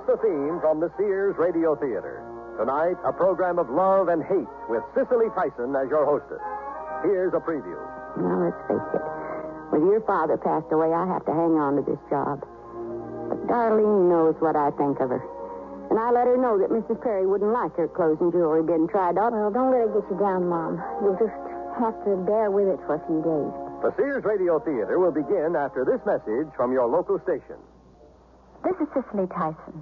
the theme from the Sears Radio Theater. Tonight, a program of love and hate with Cicely Tyson as your hostess. Here's a preview. Now, let's face it. When your father passed away, I have to hang on to this job. But Darlene knows what I think of her. And I let her know that Mrs. Perry wouldn't like her clothes and jewelry being tried on. Well, don't let it get you down, Mom. You'll just have to bear with it for a few days. The Sears Radio Theater will begin after this message from your local station. This is Cicely Tyson.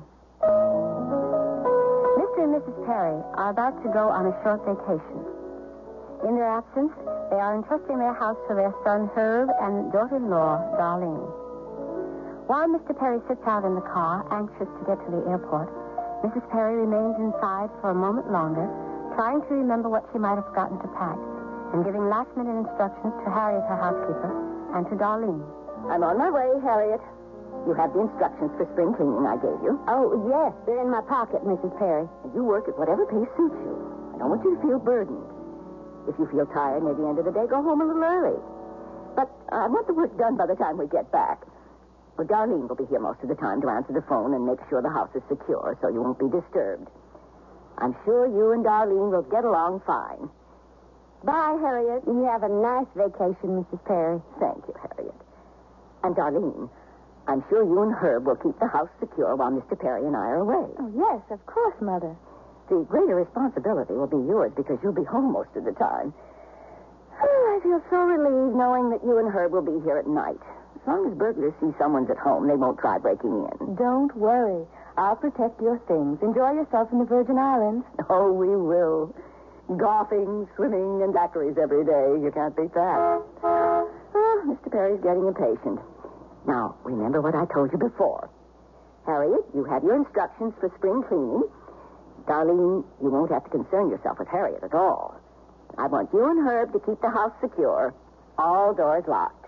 Mr. and Mrs. Perry are about to go on a short vacation. In their absence, they are entrusting their house to their son Herb and daughter-in-law, Darlene. While Mr. Perry sits out in the car, anxious to get to the airport, Mrs. Perry remains inside for a moment longer, trying to remember what she might have forgotten to pack, and giving last-minute instructions to Harriet, her housekeeper, and to Darlene. I'm on my way, Harriet. You have the instructions for spring cleaning I gave you. Oh, yes, they're in my pocket, Mrs. Perry. You work at whatever pace suits you. I don't want you to feel burdened. If you feel tired near the end of the day, go home a little early. But I want the work done by the time we get back. Well, Darlene will be here most of the time to answer the phone and make sure the house is secure so you won't be disturbed. I'm sure you and Darlene will get along fine. Bye, Harriet. You have a nice vacation, Mrs. Perry. Thank you, Harriet. And Darlene, I'm sure you and Herb will keep the house secure while Mr. Perry and I are away. Oh, yes, of course, Mother. The greater responsibility will be yours because you'll be home most of the time. Oh, I feel so relieved knowing that you and Herb will be here at night. As long as burglars see someone's at home, they won't try breaking in. Don't worry. I'll protect your things. Enjoy yourself in the Virgin Islands. Oh, we will. Golfing, swimming, and daiquiris every day. You can't beat that. Oh, Mr. Perry's getting impatient. Now, remember what I told you before. Harriet, you have your instructions for spring cleaning. Darlene, you won't have to concern yourself with Harriet at all. I want you and Herb to keep the house secure. All doors locked.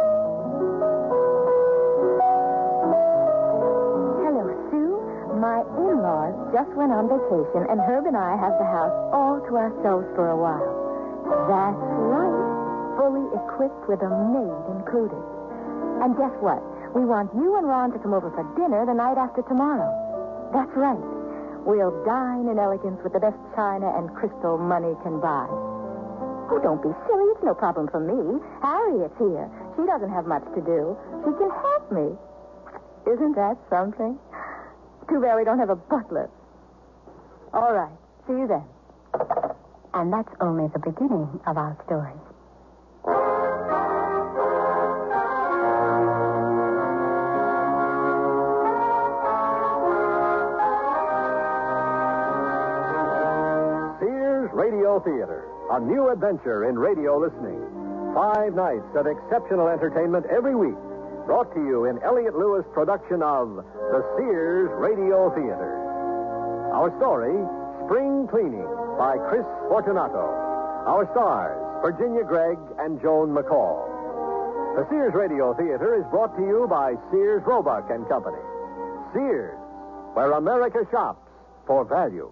Hello, Sue. My in-laws just went on vacation, and Herb and I have the house all to ourselves for a while. That's right. Fully equipped with a maid included. And guess what? We want you and Ron to come over for dinner the night after tomorrow. That's right. We'll dine in elegance with the best china and crystal money can buy. Oh, don't be silly. It's no problem for me. Harriet's here. She doesn't have much to do. She can help me. Isn't that something? Too bad we don't have a butler. All right. See you then. And that's only the beginning of our story. Radio Theater, a new adventure in radio listening. 5 nights of exceptional entertainment every week, brought to you in Elliott Lewis' production of the Sears Radio Theater. Our story, Spring Cleaning, by Chris Fortunato. Our stars, Virginia Gregg and Joan McCall. The Sears Radio Theater is brought to you by Sears Roebuck and Company. Sears, where America shops for value.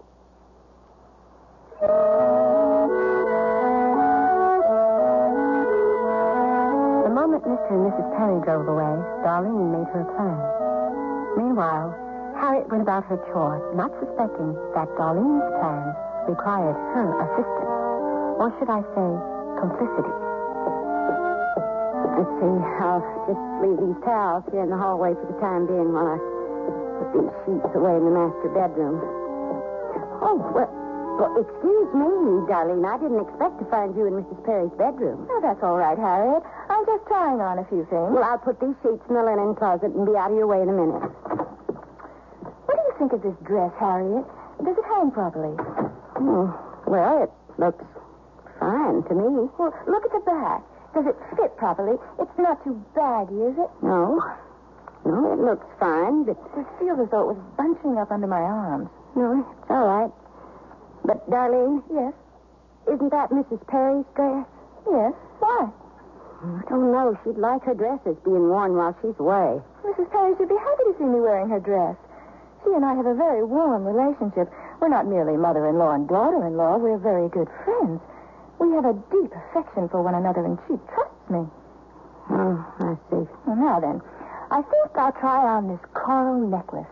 The moment Mr. and Mrs. Perry drove away, Darlene made her plans. Meanwhile, Harriet went about her chores, not suspecting that Darlene's plans required her assistance. Or should I say, complicity. Let's see. I'll just leave these towels here in the hallway for the time being while I put these sheets away in the master bedroom. Oh, well, excuse me, Darlene. I didn't expect to find you in Mrs. Perry's bedroom. Oh, that's all right, Harriet. I'm just trying on a few things. Well, I'll put these sheets in the linen closet and be out of your way in a minute. What do you think of this dress, Harriet? Does it hang properly? Oh, well, it looks fine to me. Well, look at the back. Does it fit properly? It's not too baggy, is it? No, it looks fine, but... It feels as though it was bunching up under my arms. No, it's all right. But, Darlene? Yes? Isn't that Mrs. Perry's dress? Yes. Why? I don't know. She'd like her dresses being worn while she's away. Mrs. Perry should be happy to see me wearing her dress. She and I have a very warm relationship. We're not merely mother-in-law and daughter-in-law. We're very good friends. We have a deep affection for one another, and she trusts me. Oh, I see. Well, now then, I think I'll try on this coral necklace.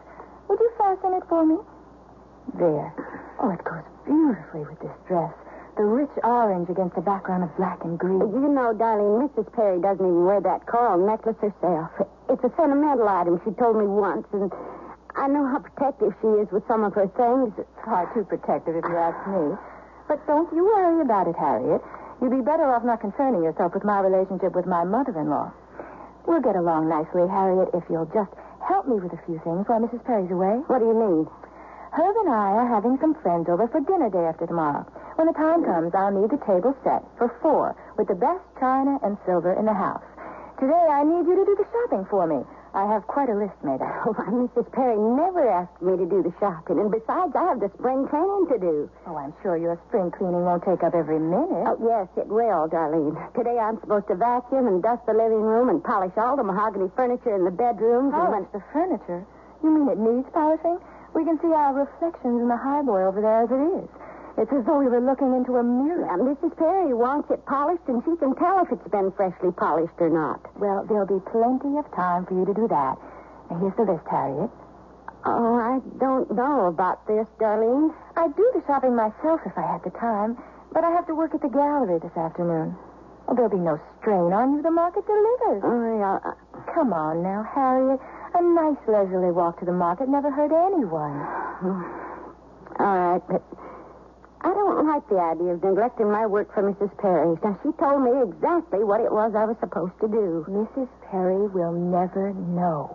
Would you fasten it for me? There. Oh, it goes beautifully with this dress. The rich orange against the background of black and green. You know, darling, Mrs. Perry doesn't even wear that coral necklace herself. It's a sentimental item, she told me once, and I know how protective she is with some of her things. Far too protective, if you ask me. But don't you worry about it, Harriet. You'd be better off not concerning yourself with my relationship with my mother-in-law. We'll get along nicely, Harriet, if you'll just help me with a few things while Mrs. Perry's away. What do you mean? Herb and I are having some friends over for dinner day after tomorrow. When the time comes, I'll need the table set for 4 with the best china and silver in the house. Today, I need you to do the shopping for me. I have quite a list made out. Oh, Mrs. Perry never asked me to do the shopping, and besides, I have the spring cleaning to do. Oh, I'm sure your spring cleaning won't take up every minute. Oh, yes, it will, Darlene. Today I'm supposed to vacuum and dust the living room and polish all the mahogany furniture in the bedrooms. Polish the furniture? You mean it needs polishing? We can see our reflections in the highboy over there as it is. It's as though we were looking into a mirror. Yeah, Mrs. Perry wants it polished, and she can tell if it's been freshly polished or not. Well, there'll be plenty of time for you to do that. Now, here's the list, Harriet. Oh, I don't know about this, Darlene. I'd do the shopping myself if I had the time, but I have to work at the gallery this afternoon. Well, there'll be no strain on you. The market delivers. Oh, yeah. Come on now, Harriet. A nice leisurely walk to the market never hurt anyone. All right, but I don't like the idea of neglecting my work for Mrs. Perry. Now, she told me exactly what it was I was supposed to do. Mrs. Perry will never know.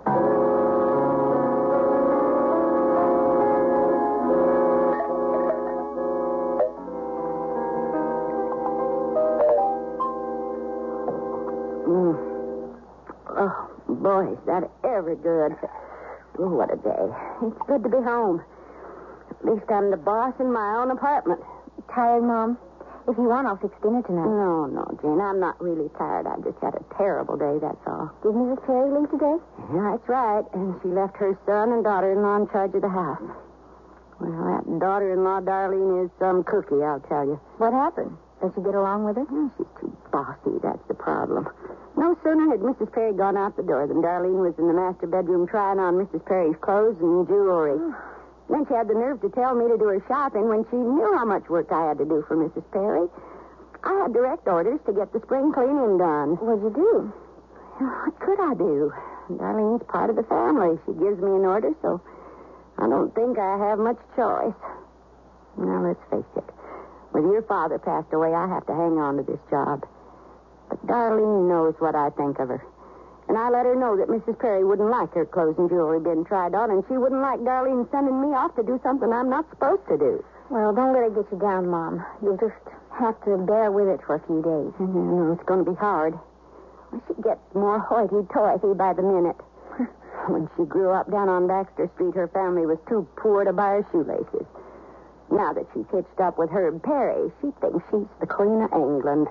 Oh, boy, is that ever good. Oh, what a day. It's good to be home. At least I'm the boss in my own apartment. Tired, Mom? If you want, I'll fix dinner tonight. No, Jane, I'm not really tired. I've just had a terrible day, that's all. Did Mrs. Perry leave today? Yeah, that's right. And she left her son and daughter-in-law in charge of the house. Well, that daughter-in-law, Darlene, is some cookie, I'll tell you. What happened? Does she get along with her? Well, she's too bossy, that's the problem. No sooner had Mrs. Perry gone out the door than Darlene was in the master bedroom trying on Mrs. Perry's clothes and jewelry. Then she had the nerve to tell me to do her shopping when she knew how much work I had to do for Mrs. Perry. I had direct orders to get the spring cleaning done. What'd you do? What could I do? Darlene's part of the family. She gives me an order, so I don't think I have much choice. Now, let's face it. When your father passed away, I have to hang on to this job. But Darlene knows what I think of her. And I let her know that Mrs. Perry wouldn't like her clothes and jewelry being tried on, and she wouldn't like Darlene sending me off to do something I'm not supposed to do. Well, don't let it get you down, Mom. You'll just have to bear with it for a few days. No, it's going to be hard. She gets more hoity-toity by the minute. When she grew up down on Baxter Street, her family was too poor to buy her shoelaces. Now that she's hitched up with Herb Perry, she thinks she's the Queen of England.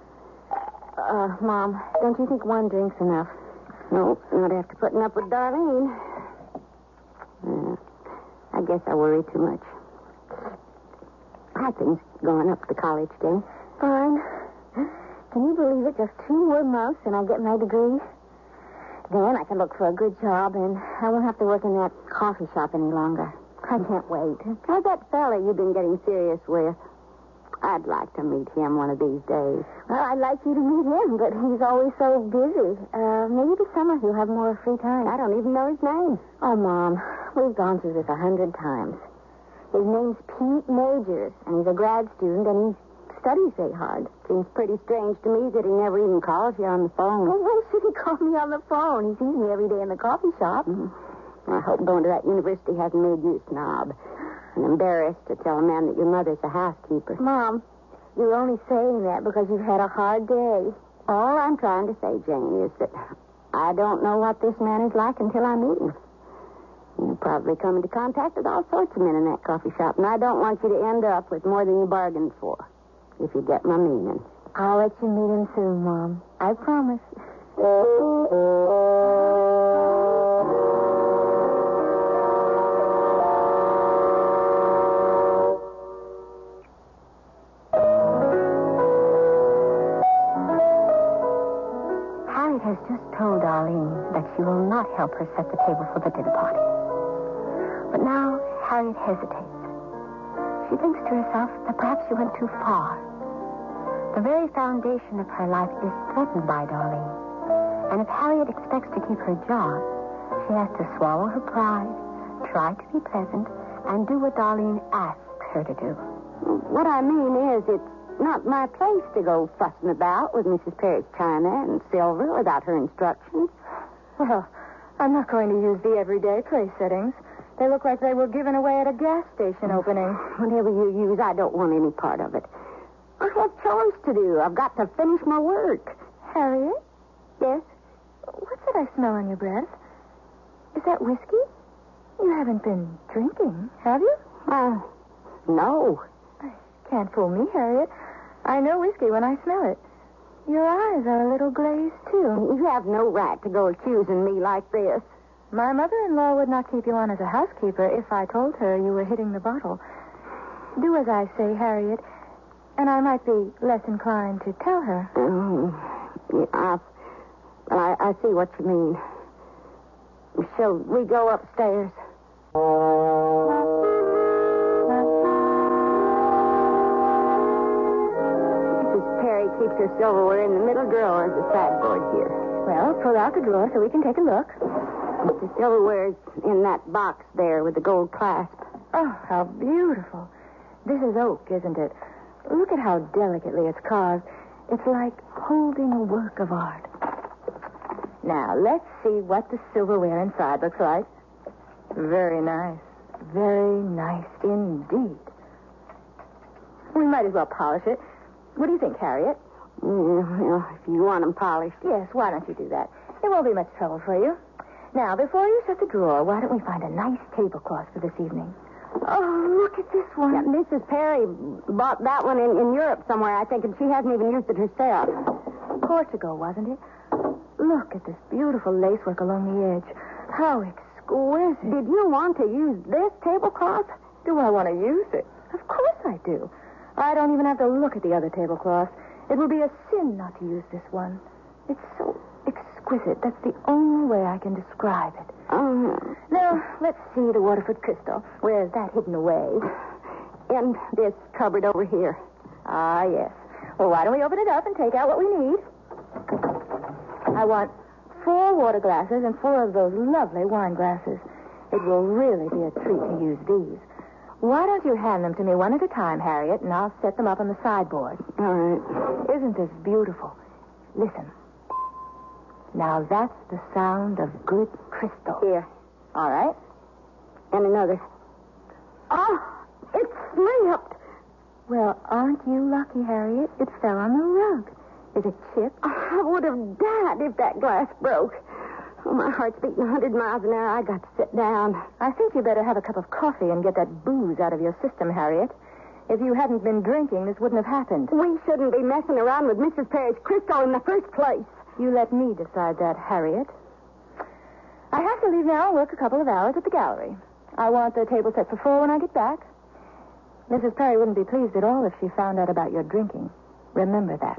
Mom, don't you think one drink's enough? No, not after putting up with Darlene. I guess I worry too much. How are things going up at the college, Jane? Fine. Can you believe it? Just 2 more months and I'll get my degree. Then I can look for a good job and I won't have to work in that coffee shop any longer. I can't wait. How's that fella you've been getting serious with? I'd like to meet him one of these days. Well, I'd like you to meet him, but he's always so busy. Maybe this summer he'll have more free time. I don't even know his name. Oh, Mom, we've gone through this 100 times. His name's Pete Majors, and he's a grad student, and he studies very hard. Seems pretty strange to me that he never even calls you on the phone. Well, why should he call me on the phone? He sees me every day in the coffee shop. I hope going to that university hasn't made you a snob and embarrassed to tell a man that your mother's a housekeeper. Mom, you're only saying that because you've had a hard day. All I'm trying to say, Jane, is that I don't know what this man is like until I meet him. You'll probably come into contact with all sorts of men in that coffee shop, and I don't want you to end up with more than you bargained for, if you get my meaning. I'll let you meet him soon, Mom. I promise. Harriet has just told Darlene that she will not help her set the table for the dinner party. But now Harriet hesitates. She thinks to herself that perhaps she went too far. The very foundation of her life is threatened by Darlene. And if Harriet expects to keep her job, she has to swallow her pride, try to be pleasant, and do what Darlene asks her to do. What I mean is, it's not my place to go fussing about with Mrs. Perry's china and silver without her instructions. Well, I'm not going to use the everyday place settings. They look like they were given away at a gas station opening. Whatever you use, I don't want any part of it. I have chores to do. I've got to finish my work. Harriet? Yes? What's that I smell on your breath? Is that whiskey? You haven't been drinking, have you? No. Can't fool me, Harriet. I know whiskey when I smell it. Your eyes are a little glazed, too. You have no right to go accusing me like this. My mother-in-law would not keep you on as a housekeeper if I told her you were hitting the bottle. Do as I say, Harriet, and I might be less inclined to tell her. I see what you mean. Shall we go upstairs? Mrs. Perry keeps her silverware in the middle drawer of the sideboard here. Well, pull out the drawer so we can take a look. The silverware's in that box there with the gold clasp. Oh, how beautiful. This is oak, isn't it? Look at how delicately it's carved. It's like holding a work of art. Now, let's see what the silverware inside looks like. Very nice. Very nice indeed. We might as well polish it. What do you think, Harriet? Well, if you want them polished. Yes, why don't you do that? It won't be much trouble for you. Now, before you shut the drawer, why don't we find a nice tablecloth for this evening? Oh, look at this one. Yeah, Mrs. Perry bought that one in Europe somewhere, I think, and she hasn't even used it herself. Portugal, wasn't it? Look at this beautiful lacework along the edge. How exquisite. Did you want to use this tablecloth? Do I want to use it? Of course I do. I don't even have to look at the other tablecloth. It would be a sin not to use this one. It's so exquisite. That's the only way I can describe it. Now, let's see the Waterford crystal. Where's that hidden away? In this cupboard over here. Ah, yes. Well, why don't we open it up and take out what we need? I want 4 water glasses and 4 of those lovely wine glasses. It will really be a treat to use these. Why don't you hand them to me one at a time, Harriet, and I'll set them up on the sideboard. All right. Isn't this beautiful? Listen. Now, that's the sound of good crystal. Here. All right. And another. Oh, it slipped. Well, aren't you lucky, Harriet? It fell on the rug. Is it chipped? I would have died if that glass broke. Oh, my heart's beating 100 miles an hour. I got to sit down. I think you better have a cup of coffee and get that booze out of your system, Harriet. If you hadn't been drinking, this wouldn't have happened. We shouldn't be messing around with Mrs. Perry's crystal in the first place. You let me decide that, Harriet. I have to leave now and work a couple of hours at the gallery. I want the table set for 4 when I get back. Mrs. Perry wouldn't be pleased at all if she found out about your drinking. Remember that.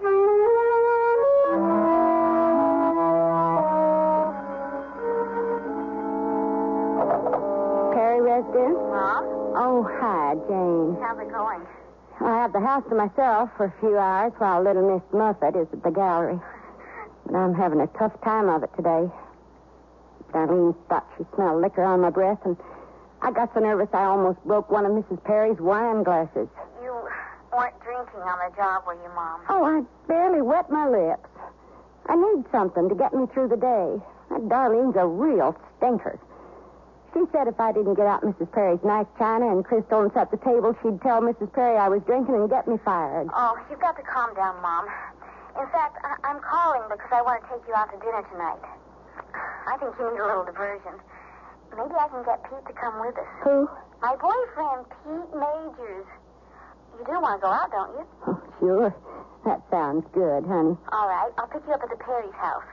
Perry residence? Mom? Oh, hi, Jane. How's it going? I have the house to myself for a few hours while little Miss Muffet is at the gallery. But I'm having a tough time of it today. Darlene thought she smelled liquor on my breath, and I got so nervous I almost broke one of Mrs. Perry's wine glasses. You weren't drinking on the job, were you, Mom? Oh, I barely wet my lips. I need something to get me through the day. That Darlene's a real stinker. She said if I didn't get out Mrs. Perry's nice china and crystal and set the table, she'd tell Mrs. Perry I was drinking and get me fired. Oh, you've got to calm down, Mom. In fact, I'm calling because I want to take you out to dinner tonight. I think you need a little diversion. Maybe I can get Pete to come with us. Who? My boyfriend, Pete Majors. You do want to go out, don't you? Oh, sure. That sounds good, honey. All right. I'll pick you up at the Perry's house.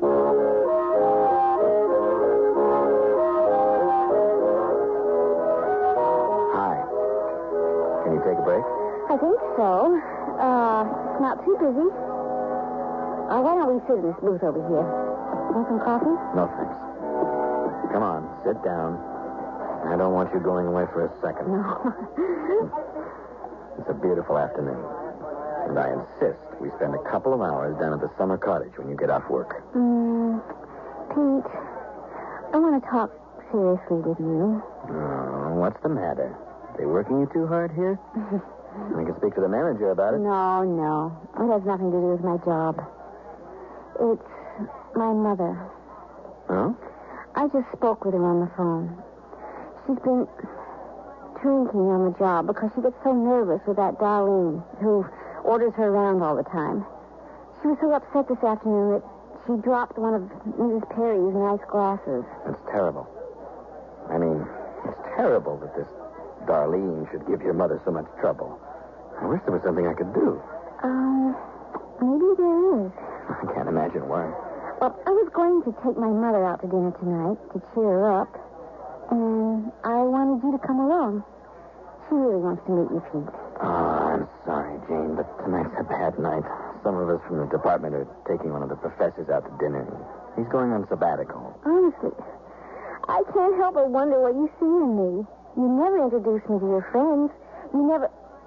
Hi. Can you take a break? I think so. Not too busy. Why don't we sit in this booth over here? Want some coffee? No, thanks. Come on, sit down. I don't want you going away for a second. No. It's a beautiful afternoon. And I insist we spend a couple of hours down at the summer cottage when you get off work. Pete, I want to talk seriously with you. Oh, what's the matter? They working you too hard here? I can speak to the manager about it. No. It has nothing to do with my job. It's my mother. Oh? I just spoke with her on the phone. She's been drinking on the job because she gets so nervous with that Darlene who orders her around all the time. She was so upset this afternoon that she dropped one of Mrs. Perry's nice glasses. That's terrible. I mean, it's terrible that this Darlene should give your mother so much trouble. I wish there was something I could do. Maybe there is. I can't imagine why. Well, I was going to take my mother out to dinner tonight to cheer her up, and I wanted you to come along. She really wants to meet you, Pete. Oh, I'm sorry, Jane, but tonight's a bad night. Some of us from the department are taking one of the professors out to dinner. He's going on sabbatical. Honestly, I can't help but wonder what you see in me. You never introduced me to your friends. You never...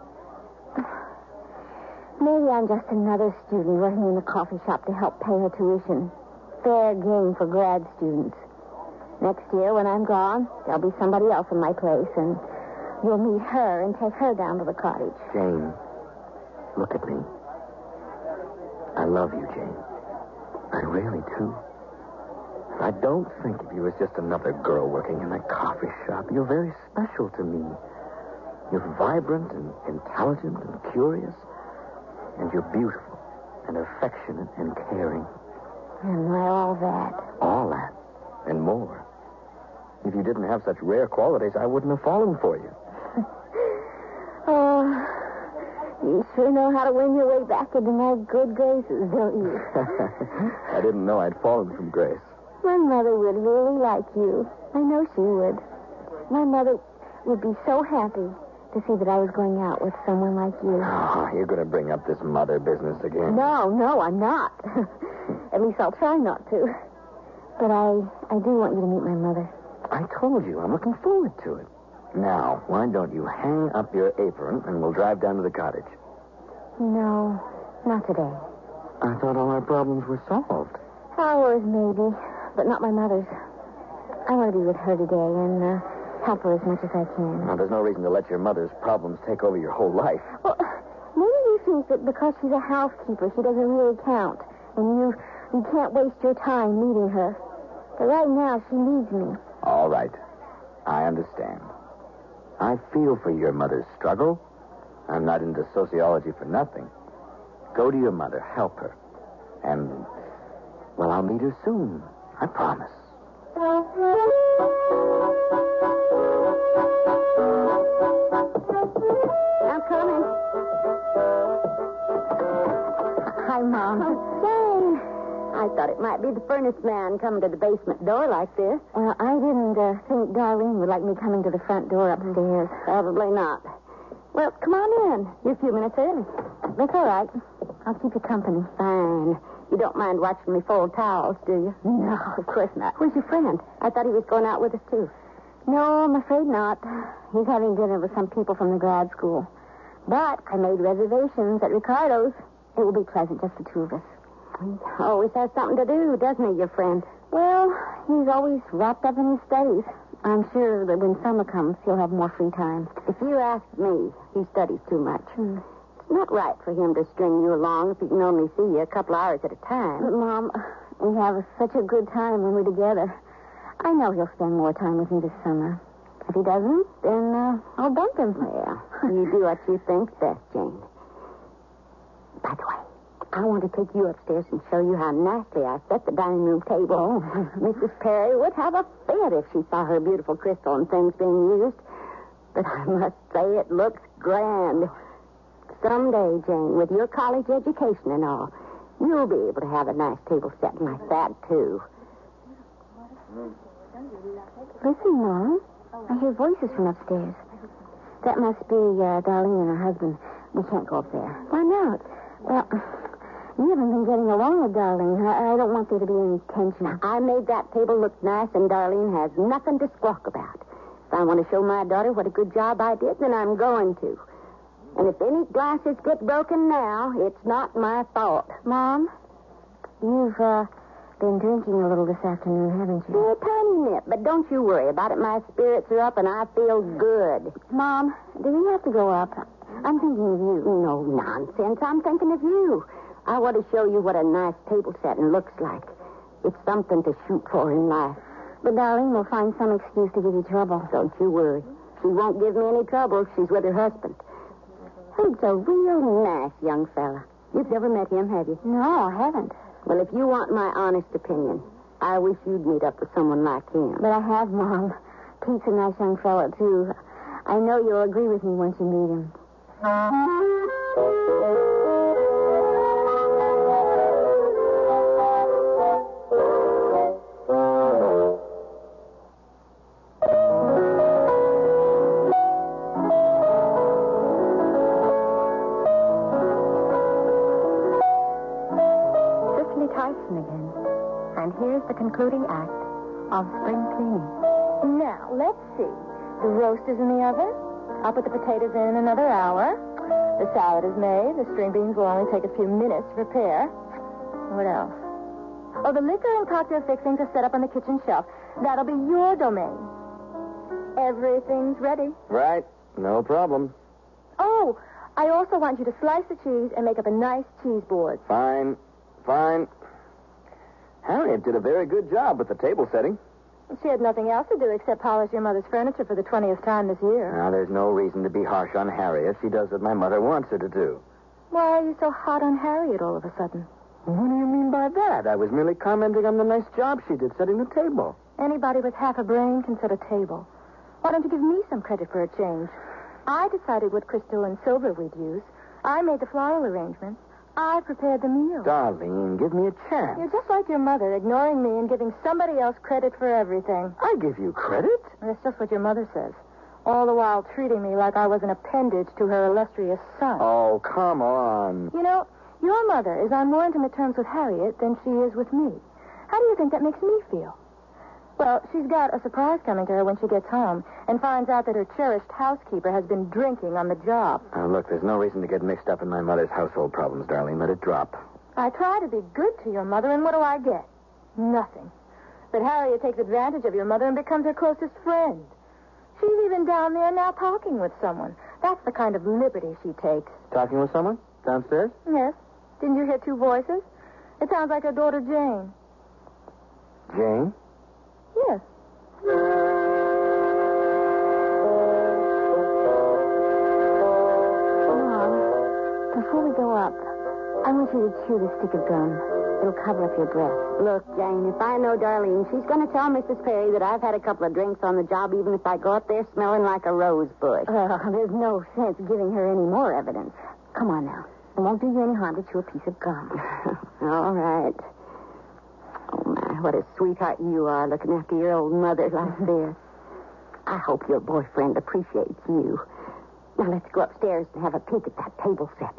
Maybe I'm just another student working in the coffee shop to help pay her tuition. Fair game for grad students. Next year, when I'm gone, there'll be somebody else in my place, and you'll meet her and take her down to the cottage. Jane, look at me. I love you, Jane. I really do. I don't think of you as just another girl working in a coffee shop. You're very special to me. You're vibrant and intelligent and curious. And you're beautiful and affectionate and caring. Am I all that? All that and more. If you didn't have such rare qualities, I wouldn't have fallen for you. Oh, you sure know how to win your way back into my good graces, don't you? I didn't know I'd fallen from grace. My mother would really like you. I know she would. My mother would be so happy to see that I was going out with someone like you. Oh, you're going to bring up this mother business again. No, I'm not. At least I'll try not to. But I do want you to meet my mother. I told you, I'm looking forward to it. Now, why don't you hang up your apron and we'll drive down to the cottage? No, not today. I thought all our problems were solved. Ours, maybe, but not my mother's. I want to be with her today and help her as much as I can. Now, there's no reason to let your mother's problems take over your whole life. Well, maybe you think that because she's a housekeeper, she doesn't really count, and you can't waste your time meeting her. But right now, she needs me. All right. I understand. I feel for your mother's struggle. I'm not into sociology for nothing. Go to your mother. Help her. And, well, I'll meet her soon. I promise. I'm coming. Hi, Mom. Jane. I thought it might be the furnace man coming to the basement door like this. Well, I didn't think Darlene would like me coming to the front door upstairs. Probably not. Well, come on in. You're a few minutes early. That's all right. I'll keep you company. Fine. You don't mind watching me fold towels, do you? No, of course not. Where's your friend? I thought he was going out with us, too. No, I'm afraid not. He's having dinner with some people from the grad school. But I made reservations at Ricardo's. It will be pleasant, just the two of us. He always has something to do, doesn't he, your friend? Well, he's always wrapped up in his studies. I'm sure that when summer comes, he'll have more free time. If you ask me, he studies too much. It's not right for him to string you along if he can only see you a couple hours at a time. But, Mom, we have such a good time when we're together. I know he'll spend more time with me this summer. If he doesn't, then I'll dump him. Yeah, you do what you think's best, Jane. By the way, I want to take you upstairs and show you how nicely I set the dining room table. Mrs. Perry would have a fit if she saw her beautiful crystal and things being used. But I must say it looks grand. Someday, Jane, with your college education and all, you'll be able to have a nice table set like that, too. Listen, Mom. I hear voices from upstairs. That must be Darlene and her husband. We can't go up there. Why not? Well, you haven't been getting along with Darlene. I don't want there to be any tension. I made that table look nice, and Darlene has nothing to squawk about. If I want to show my daughter what a good job I did, then I'm going to. And if any glasses get broken now, it's not my fault. Mom, you've been drinking a little this afternoon, haven't you? A tiny nip, but don't you worry about it. My spirits are up and I feel good. Mom, do we have to go up? I'm thinking of you. No nonsense. I'm thinking of you. I want to show you what a nice table setting looks like. It's something to shoot for in life. But, darling, we'll find some excuse to give you trouble. Don't you worry. She won't give me any trouble if she's with her husband. He's a real nice young fella. You've never met him, have you? No, I haven't. Well, if you want my honest opinion, I wish you'd meet up with someone like him. But I have, Mom. Pete's a nice young fella, too. I know you'll agree with me once you meet him. Tyson again. And here's the concluding act of Spring Cleaning. Now, let's see. The roast is in the oven. I'll put the potatoes in another hour. The salad is made. The string beans will only take a few minutes to prepare. What else? Oh, the liquor and cocktail fixings are set up on the kitchen shelf. That'll be your domain. Everything's ready. Right. No problem. Oh, I also want you to slice the cheese and make up a nice cheese board. Fine. Harriet did a very good job with the table setting. She had nothing else to do except polish your mother's furniture for the 20th time this year. Now, there's no reason to be harsh on Harriet. She does what my mother wants her to do. Why are you so hot on Harriet all of a sudden? What do you mean by that? I was merely commenting on the nice job she did setting the table. Anybody with half a brain can set a table. Why don't you give me some credit for a change? I decided what crystal and silver we'd use. I made the floral arrangements. I prepared the meal. Darlene, give me a chance. You're just like your mother, ignoring me and giving somebody else credit for everything. I give you credit? That's just what your mother says. All the while treating me like I was an appendage to her illustrious son. Oh, come on. You know, your mother is on more intimate terms with Harriet than she is with me. How do you think that makes me feel? Well, she's got a surprise coming to her when she gets home and finds out that her cherished housekeeper has been drinking on the job. Now, look, there's no reason to get mixed up in my mother's household problems, Darlene. Let it drop. I try to be good to your mother, and what do I get? Nothing. But Harriet takes advantage of your mother and becomes her closest friend. She's even down there now talking with someone. That's the kind of liberty she takes. Talking with someone? Downstairs? Yes. Didn't you hear two voices? It sounds like her daughter Jane. Jane? Yes. Mom, before we go up, I want you to chew the stick of gum. It'll cover up your breath. Look, Jane, if I know Darlene, she's going to tell Mrs. Perry that I've had a couple of drinks on the job, even if I go up there smelling like a rose bush. There's no sense giving her any more evidence. Come on now. It won't do you any harm to chew a piece of gum. All right. Oh, my, what a sweetheart you are looking after your old mother like this. I hope your boyfriend appreciates you. Now, let's go upstairs and have a peek at that table setting.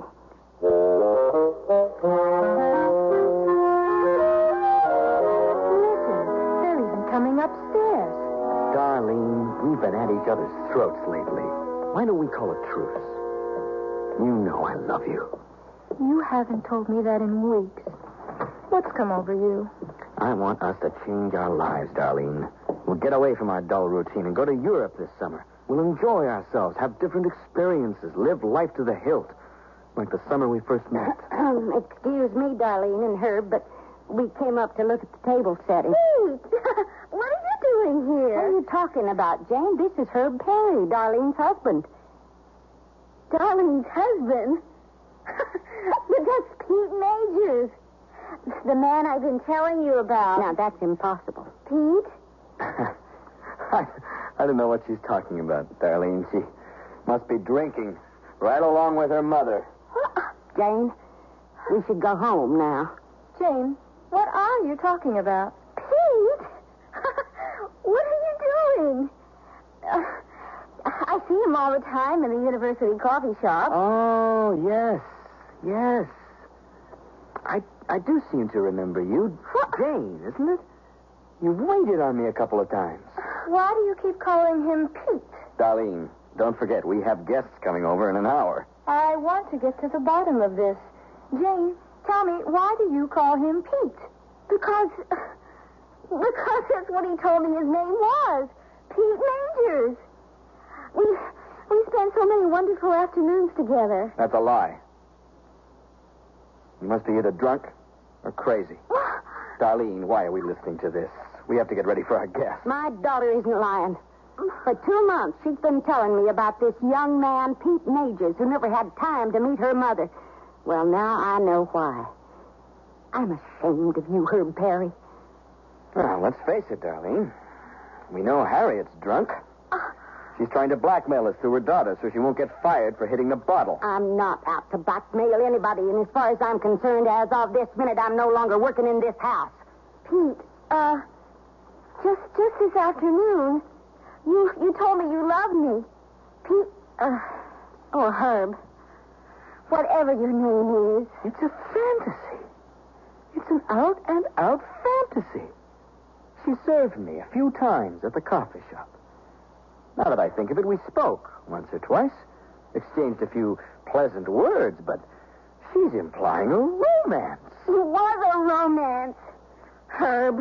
Listen, they're even coming upstairs. Darlene, we've been at each other's throats lately. Why don't we call a truce? You know I love you. You haven't told me that in weeks. What's come over you? I want us to change our lives, Darlene. We'll get away from our dull routine and go to Europe this summer. We'll enjoy ourselves, have different experiences, live life to the hilt, like the summer we first met. Excuse me, Darlene and Herb, but we came up to look at the table setting. Pete! What are you doing here? What are you talking about, Jane? This is Herb Perry, Darlene's husband. Darlene's husband? But that's Pete Majors. The man I've been telling you about. Now, that's impossible. Pete? I don't know what she's talking about, Darlene. She must be drinking right along with her mother. Jane, we should go home now. Jane, what are you talking about? Pete? What are you doing? I see him all the time in the university coffee shop. Oh, yes. I do seem to remember you. Jane, isn't it? You've waited on me a couple of times. Why do you keep calling him Pete? Darlene, don't forget, we have guests coming over in an hour. I want to get to the bottom of this. Jane, tell me, why do you call him Pete? Because that's what he told me his name was. Pete Majors. We spent so many wonderful afternoons together. That's a lie. You must be either drunk or crazy. Darlene, why are we listening to this? We have to get ready for our guest. My daughter isn't lying. For 2 months, she's been telling me about this young man, Pete Majors, who never had time to meet her mother. Well, now I know why. I'm ashamed of you, Herb Perry. Well, let's face it, Darlene. We know Harriet's drunk. She's trying to blackmail us through her daughter so she won't get fired for hitting the bottle. I'm not out to blackmail anybody, and as far as I'm concerned, as of this minute, I'm no longer working in this house. Pete, just this afternoon, you told me you loved me. Pete, or Herb, whatever your name is. It's a fantasy. It's an out-and-out fantasy. She served me a few times at the coffee shop. Now that I think of it, we spoke once or twice, exchanged a few pleasant words, but she's implying a romance. It was a romance, Herb.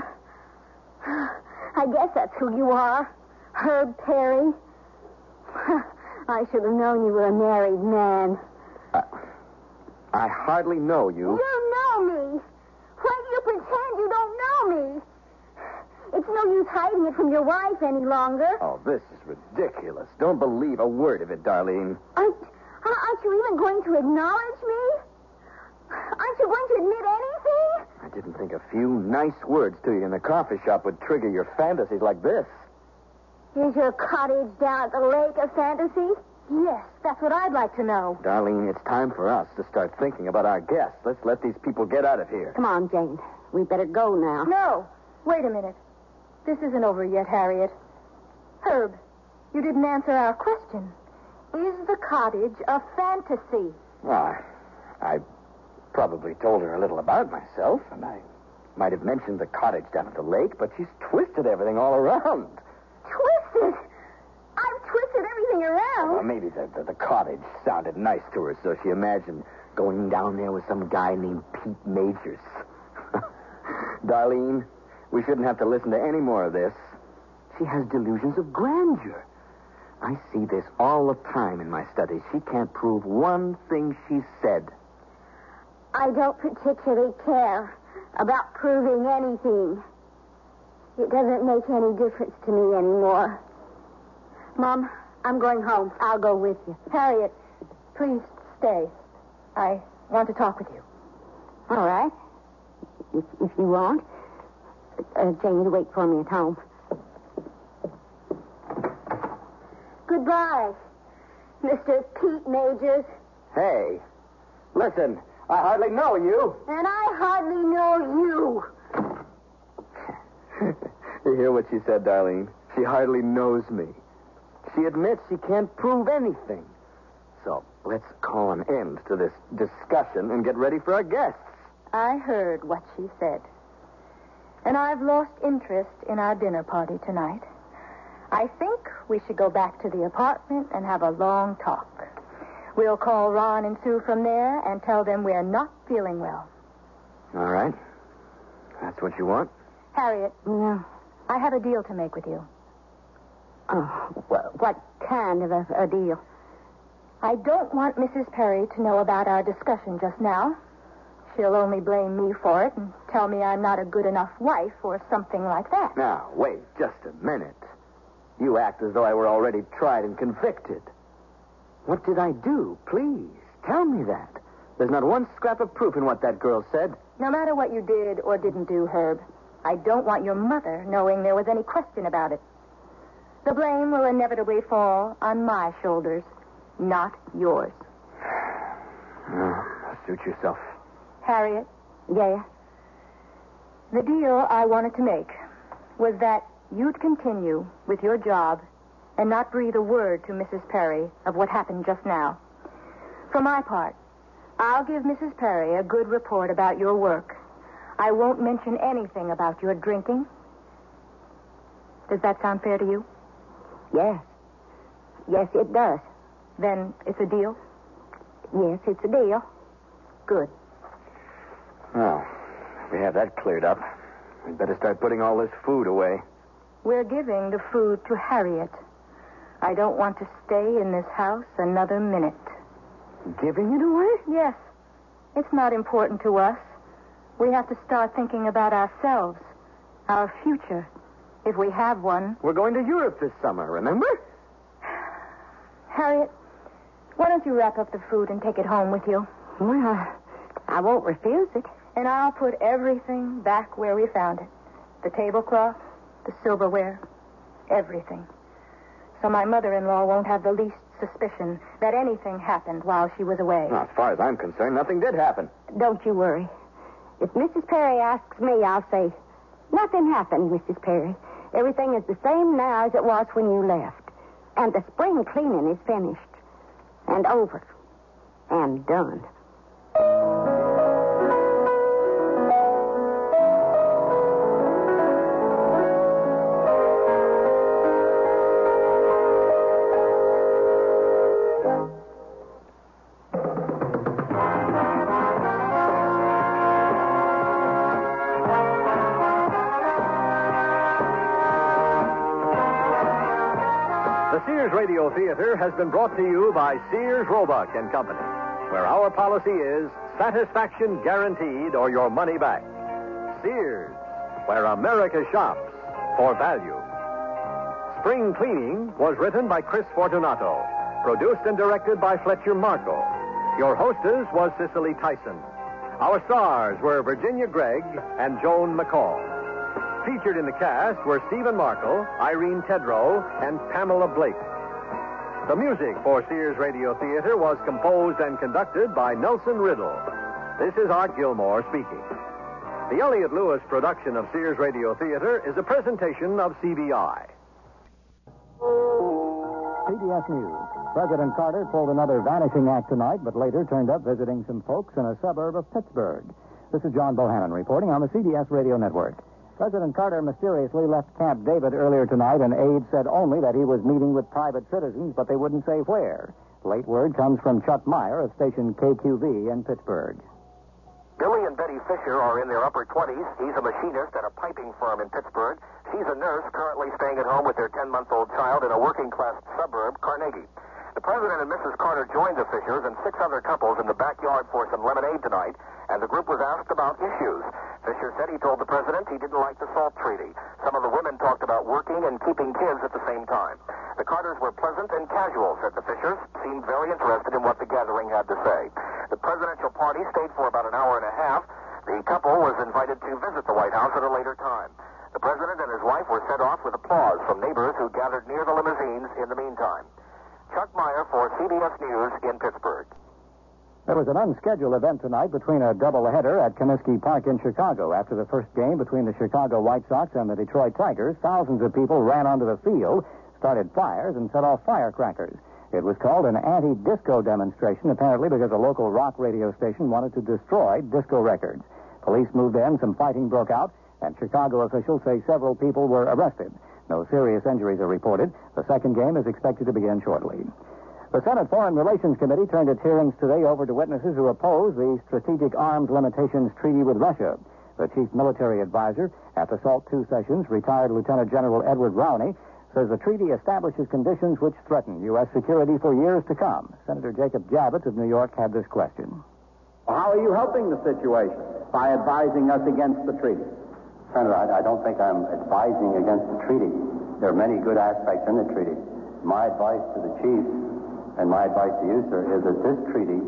I guess that's who you are, Herb Perry. I should have known you were a married man. I hardly know you. You know me. Why do you pretend you don't know me? It's no use hiding it from your wife any longer. Oh, this is ridiculous. Don't believe a word of it, Darlene. Aren't you even going to acknowledge me? Aren't you going to admit anything? I didn't think a few nice words to you in the coffee shop would trigger your fantasies like this. Is your cottage down at the lake a fantasy? Yes, that's what I'd like to know. Darlene, it's time for us to start thinking about our guests. Let's let these people get out of here. Come on, Jane. We better go now. No. Wait a minute. This isn't over yet, Harriet. Herb, you didn't answer our question. Is the cottage a fantasy? Well, I probably told her a little about myself, and I might have mentioned the cottage down at the lake, but she's twisted everything all around. Twisted? I've twisted everything around. Well, maybe the cottage sounded nice to her, so she imagined going down there with some guy named Pete Majors. Darlene, we shouldn't have to listen to any more of this. She has delusions of grandeur. I see this all the time in my studies. She can't prove one thing she said. I don't particularly care about proving anything. It doesn't make any difference to me anymore. Mom, I'm going home. I'll go with you. Harriet, please stay. I want to talk with you. All right. If you want. Jane, you wait for me at home. Goodbye, Mr. Pete Majors. Hey, listen, I hardly know you. And I hardly know you. You hear what she said, Darlene? She hardly knows me. She admits she can't prove anything. So let's call an end to this discussion and get ready for our guests. I heard what she said. And I've lost interest in our dinner party tonight. I think we should go back to the apartment and have a long talk. We'll call Ron and Sue from there and tell them we're not feeling well. All right. That's what you want? Harriet. Yeah. I have a deal to make with you. Oh, what kind of a deal? I don't want Mrs. Perry to know about our discussion just now. She'll only blame me for it and tell me I'm not a good enough wife or something like that. Now, wait just a minute. You act as though I were already tried and convicted. What did I do? Please, tell me that. There's not one scrap of proof in what that girl said. No matter what you did or didn't do, Herb, I don't want your mother knowing there was any question about it. The blame will inevitably fall on my shoulders, not yours. Suit yourself. Harriet? Yeah? The deal I wanted to make was that you'd continue with your job and not breathe a word to Mrs. Perry of what happened just now. For my part, I'll give Mrs. Perry a good report about your work. I won't mention anything about your drinking. Does that sound fair to you? Yes. Yes, it does. Then it's a deal? Yes, it's a deal. Good. Well, if we have that cleared up, we'd better start putting all this food away. We're giving the food to Harriet. I don't want to stay in this house another minute. Giving it away? Yes. It's not important to us. We have to start thinking about ourselves, our future, if we have one. We're going to Europe this summer, remember? Harriet, why don't you wrap up the food and take it home with you? Well, I won't refuse it. And I'll put everything back where we found it. The tablecloth, the silverware, everything. So my mother-in-law won't have the least suspicion that anything happened while she was away. Well, as far as I'm concerned, nothing did happen. Don't you worry. If Mrs. Perry asks me, I'll say, nothing happened, Mrs. Perry. Everything is the same now as it was when you left. And the spring cleaning is finished. And over. And done. The Sears Radio Theater has been brought to you by Sears Roebuck and Company, where our policy is satisfaction guaranteed or your money back. Sears, where America shops for value. Spring Cleaning was written by Chris Fortunato, produced and directed by Fletcher Marco. Your hostess was Cicely Tyson. Our stars were Virginia Gregg and Joan McCall. Featured in the cast were Stephen Markle, Irene Tedrow, and Pamela Blake. The music for Sears Radio Theater was composed and conducted by Nelson Riddle. This is Art Gilmore speaking. The Elliott Lewis production of Sears Radio Theater is a presentation of CBI. CBS News. President Carter pulled another vanishing act tonight, but later turned up visiting some folks in a suburb of Pittsburgh. This is John Bohannon reporting on the CBS Radio Network. President Carter mysteriously left Camp David earlier tonight, and aides said only that he was meeting with private citizens, but they wouldn't say where. Late word comes from Chuck Meyer of station KQV in Pittsburgh. Billy and Betty Fisher are in their upper 20s. He's a machinist at a piping firm in Pittsburgh. She's a nurse currently staying at home with their 10-month-old child in a working-class suburb, Carnegie. The President and Mrs. Carter joined the Fishers and 6 other couples in the backyard for some lemonade tonight, and the group was asked about issues. Fisher said he told the President he didn't like the SALT treaty. Some of the women talked about working and keeping kids at the same time. The Carters were pleasant and casual, said the Fishers, seemed very interested in what the gathering had to say. The presidential party stayed for about an hour and a half. The couple was invited to visit the White House at a later time. The President and his wife were sent off with applause from neighbors who gathered near the limousines in the meantime. Chuck Meyer for CBS News in Pittsburgh. There was an unscheduled event tonight between a doubleheader at Comiskey Park in Chicago. After the first game between the Chicago White Sox and the Detroit Tigers, thousands of people ran onto the field, started fires, and set off firecrackers. It was called an anti-disco demonstration, apparently because a local rock radio station wanted to destroy disco records. Police moved in, some fighting broke out, and Chicago officials say several people were arrested. No serious injuries are reported. The second game is expected to begin shortly. The Senate Foreign Relations Committee turned its hearings today over to witnesses who oppose the Strategic Arms Limitations Treaty with Russia. The chief military advisor at the SALT II sessions, retired Lieutenant General Edward Rowney, says the treaty establishes conditions which threaten U.S. security for years to come. Senator Jacob Javits of New York had this question. How are you helping the situation? By advising us against the treaty. Senator, I don't think I'm advising against the treaty. There are many good aspects in the treaty. My advice to the chiefs and my advice to you, sir, is that this treaty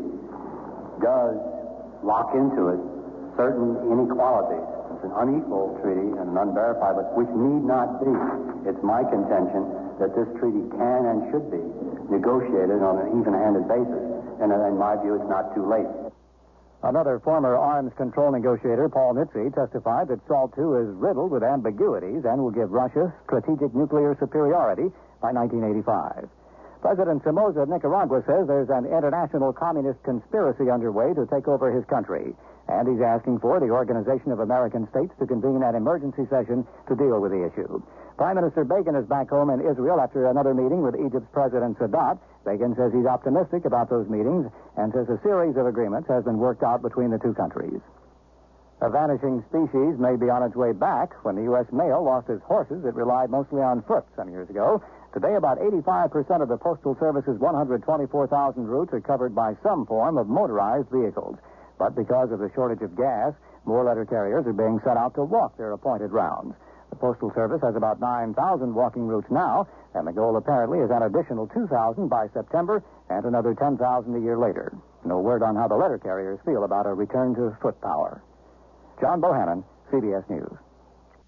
does lock into it certain inequalities. It's an unequal treaty and an unverified, but which need not be. It's my contention that this treaty can and should be negotiated on an even-handed basis. And in my view, it's not too late. Another former arms control negotiator, Paul Nitze, testified that SALT II is riddled with ambiguities and will give Russia strategic nuclear superiority by 1985. President Somoza of Nicaragua says there's an international communist conspiracy underway to take over his country. And he's asking for the Organization of American States to convene an emergency session to deal with the issue. Prime Minister Begin is back home in Israel after another meeting with Egypt's President Sadat. Begin says he's optimistic about those meetings and says a series of agreements has been worked out between the two countries. A vanishing species may be on its way back. When the U.S. mail lost its horses, it relied mostly on foot some years ago. Today, about 85% of the Postal Service's 124,000 routes are covered by some form of motorized vehicles. But because of the shortage of gas, more letter carriers are being sent out to walk their appointed rounds. The Postal Service has about 9,000 walking routes now, and the goal apparently is an additional 2,000 by September and another 10,000 a year later. No word on how the letter carriers feel about a return to foot power. John Bohannon, CBS News.